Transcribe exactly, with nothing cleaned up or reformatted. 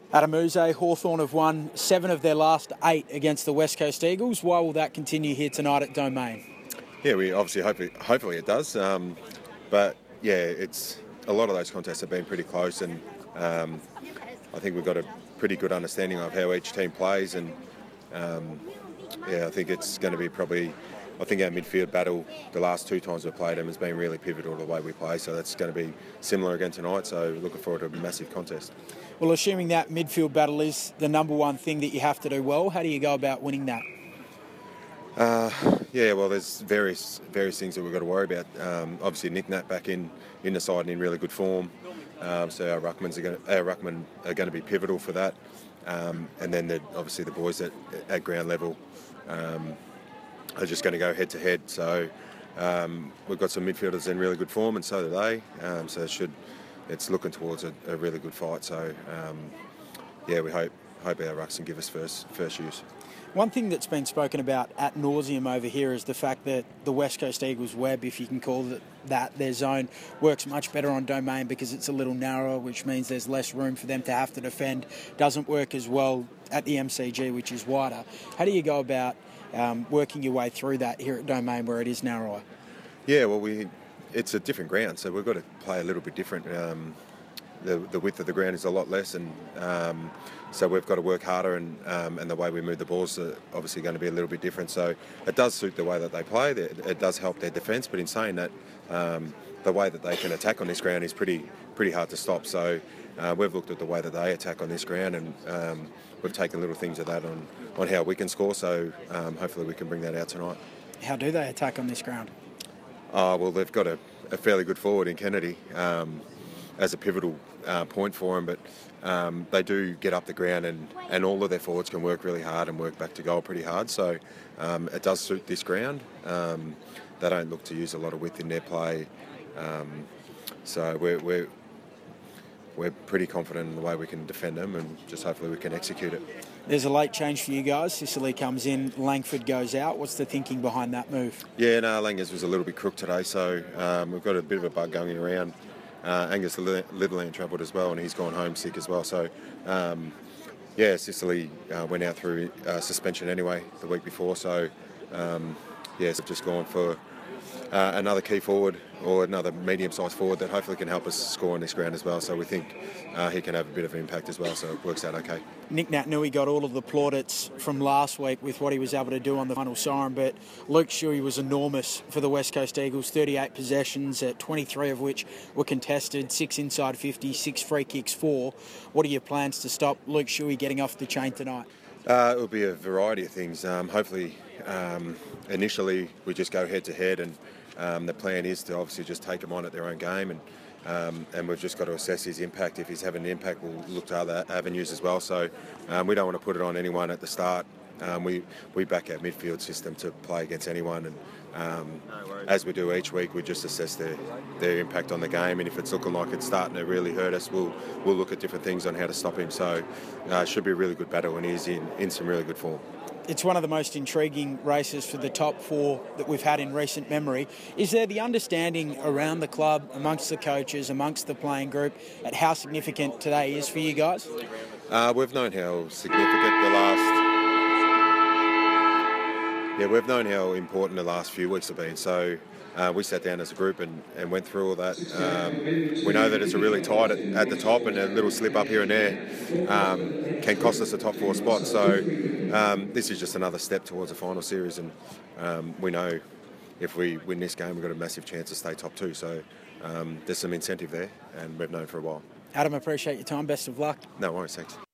Adam Yze, Hawthorn have won seven of their last eight against the West Coast Eagles. Why will that continue here tonight at Domain? Yeah, we obviously hope it, hopefully it does. Um, but yeah, it's a lot of those contests have been pretty close, and um, I think we've got a pretty good understanding of how each team plays, and um, yeah, I think it's going to be probably. I think our midfield battle, the last two times we've played them, has been really pivotal to the way we play. So that's going to be similar again tonight. So looking forward to a massive contest. Well, assuming that midfield battle is the number one thing that you have to do well, how do you go about winning that? Uh, yeah, well, there's various various things that we've got to worry about. Um, obviously, Nick Nat back in, in the side and in really good form. Um, so our ruckmans are going to, our ruckmen are going to be pivotal for that. Um, and then the, obviously the boys at, at ground level. Um, are just going to go head to head. So um, we've got some midfielders in really good form, and so do they. Um, so it should, it's looking towards a, a really good fight. So um, yeah, we hope hope our rucks can give us first first use. One thing that's been spoken about ad nauseum over here is the fact that the West Coast Eagles web, if you can call it that, their zone works much better on Domain because it's a little narrower, which means there's less room for them to have to defend. Doesn't work as well at the M C G, which is wider. How do you go about Um, working your way through that here at Domain where it is narrower? Yeah, well, we it's a different ground, so we've got to play a little bit different. Um, the, the width of the ground is a lot less, and um, so we've got to work harder, and um, and the way we move the balls are obviously going to be a little bit different. So it does suit the way that they play. It does help their defence, but in saying that, um, the way that they can attack on this ground is pretty pretty hard to stop. So uh, we've looked at the way that they attack on this ground, and um, we've taken little things of that on, on how we can score. So um, hopefully we can bring that out tonight. How do they attack on this ground? Uh, well, they've got a, a fairly good forward in Kennedy um, as a pivotal uh, point for them, but um, they do get up the ground, and, and all of their forwards can work really hard and work back to goal pretty hard. So um, it does suit this ground. Um, they don't look to use a lot of width in their play. Um, so we're, we're we're pretty confident in the way we can defend them, and just hopefully we can execute it. There's a late change for you guys. Sicily comes in, Langford goes out. What's the thinking behind that move? Yeah, no, Langers was a little bit crook today, so um, we've got a bit of a bug going around. Uh, Angus Litherland travelled as well, and he's gone home sick as well. So, um, yeah, Sicily uh, went out through uh, suspension anyway the week before. So, um, yeah, so just gone for uh, another key forward or another medium-sized forward that hopefully can help us score on this ground as well. So we think uh, he can have a bit of an impact as well, so it works out okay. Nick Naitanui got all of the plaudits from last week with what he was able to do on the final siren, but Luke Shuey was enormous for the West Coast Eagles, thirty-eight possessions, uh, twenty-three of which were contested, six inside fifty, six free kicks, four. What are your plans to stop Luke Shuey getting off the chain tonight? Uh, it will be a variety of things. Um, hopefully, um, initially we just go head-to-head, and um, the plan is to obviously just take them on at their own game, and Um, and we've just got to assess his impact. If he's having an impact, we'll look to other avenues as well. So um, we don't want to put it on anyone at the start. Um, we, we back our midfield system to play against anyone, and um, as we do each week, we just assess their, their impact on the game, and if it's looking like it's starting to really hurt us, we'll we'll look at different things on how to stop him. So uh, it should be a really good battle, and he's in, in some really good form. It's one of the most intriguing races for the top four that we've had in recent memory. Is there the understanding around the club, amongst the coaches, amongst the playing group, at how significant today is for you guys? Uh, we've known how significant the last... Yeah, we've known how important the last few weeks have been. So uh, we sat down as a group and, and went through all that. Um, we know that it's a really tight at, at the top, and a little slip up here and there um, can cost us a top four spot. So um, this is just another step towards a final series, and um, we know if we win this game, we've got a massive chance to stay top two. So um, there's some incentive there, and we've known for a while. Adam, appreciate your time. Best of luck. No worries, thanks.